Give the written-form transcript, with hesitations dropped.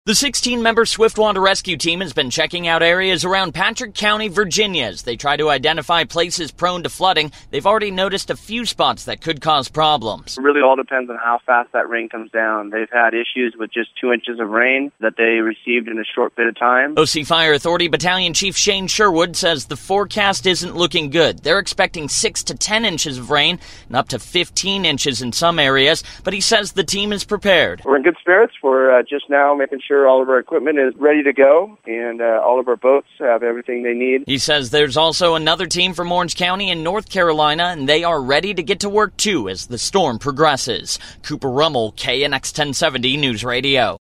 The 16-member Swiftwater Rescue Team has been checking out areas around Patrick County, Virginia, as they try to identify places prone to flooding. They've already noticed a few spots that could cause problems. It really all depends on how fast that rain comes down. They've had issues with just 2 inches of rain that they received in a short bit of time. OC Fire Authority Battalion Chief Shane Sherwood says the forecast isn't looking good. They're expecting 6 to 10 inches of rain and up to 15 inches in some areas, but he says the team is prepared. We're in good spirits. We're just now making sure all of our equipment is ready to go and all of our boats have everything they need. He says there's also another team from Orange County in North Carolina, and they are ready to get to work too as the storm progresses. Cooper Rummel, KNX 1070 News Radio.